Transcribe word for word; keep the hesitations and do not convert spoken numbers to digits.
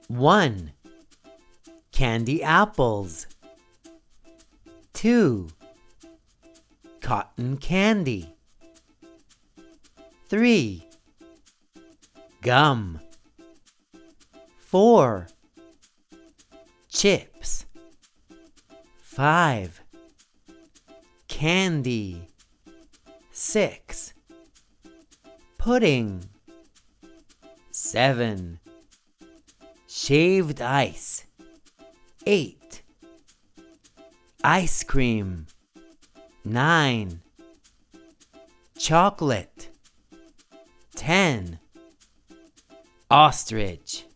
One, candy apples. Two, cotton candy. Three, gum. Four, chips. Five, candy. Six, pudding. Seven, shaved ice. Eight, ice cream. Nine, chocolate. Ten, ostrich.